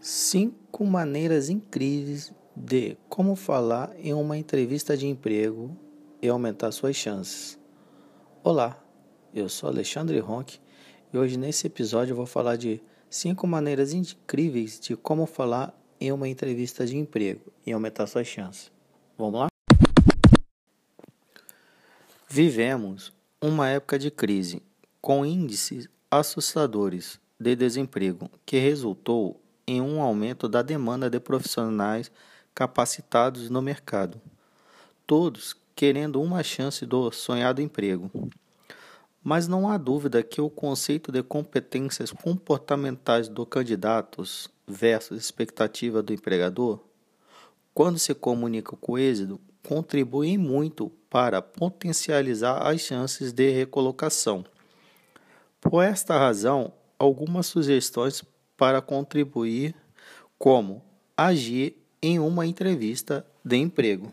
5 maneiras incríveis de como falar em uma entrevista de emprego e aumentar suas chances. Olá, eu sou Alexandre Ronck e hoje nesse episódio eu vou falar de 5 maneiras incríveis de como falar em uma entrevista de emprego e aumentar suas chances. Vamos lá? Vivemos uma época de crise com índices assustadores de desemprego que resultou em um aumento da demanda de profissionais capacitados no mercado, todos querendo uma chance do sonhado emprego. Mas não há dúvida que o conceito de competências comportamentais do candidatos versus expectativa do empregador, quando se comunica com êxito, contribuem muito para potencializar as chances de recolocação. Por esta razão, algumas sugestões para contribuir, como agir em uma entrevista de emprego.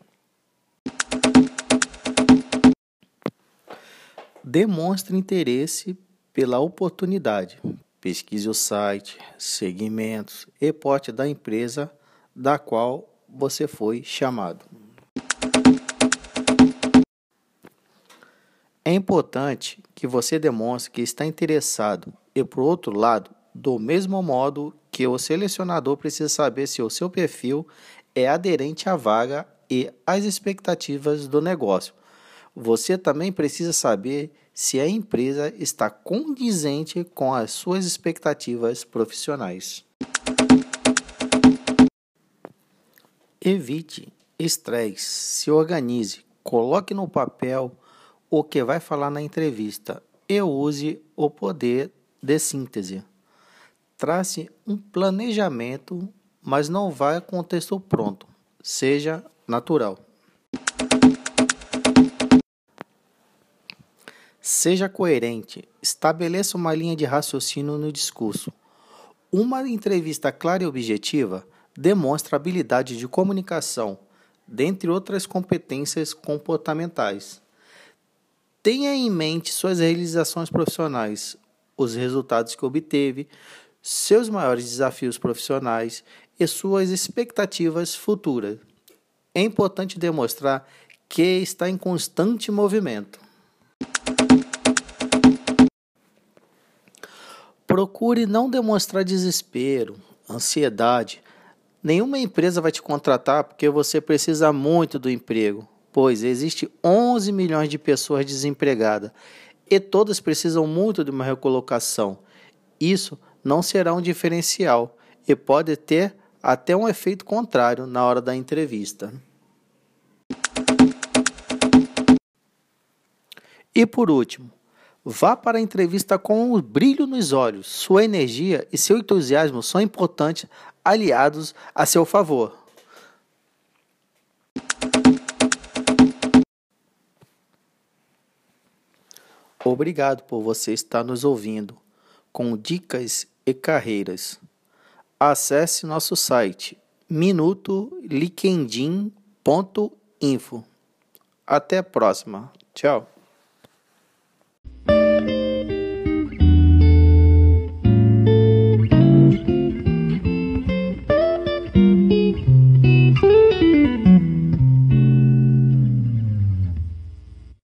Demonstre interesse pela oportunidade. Pesquise o site, segmentos e porte da empresa da qual você foi chamado. É importante que você demonstre que está interessado e, por outro lado, do mesmo modo que o selecionador precisa saber se o seu perfil é aderente à vaga e às expectativas do negócio. Você também precisa saber se a empresa está condizente com as suas expectativas profissionais. Evite estresse, se organize, coloque no papel o que vai falar na entrevista e use o poder de síntese. Trace um planejamento, mas não vá com o texto pronto. Seja natural. Seja coerente. Estabeleça uma linha de raciocínio no discurso. Uma entrevista clara e objetiva demonstra habilidade de comunicação, dentre outras competências comportamentais. Tenha em mente suas realizações profissionais, os resultados que obteve, seus maiores desafios profissionais e suas expectativas futuras. É importante demonstrar que está em constante movimento. Procure não demonstrar desespero, ansiedade. Nenhuma empresa vai te contratar porque você precisa muito do emprego, pois existe 11 milhões de pessoas desempregadas e todas precisam muito de uma recolocação. Isso não será um diferencial e pode ter até um efeito contrário na hora da entrevista. E por último, vá para a entrevista com um brilho nos olhos. Sua energia e seu entusiasmo são importantes aliados a seu favor. Obrigado por você estar nos ouvindo com dicas e carreiras. Acesse nosso site minutolinkedin.info. Até a próxima. Tchau.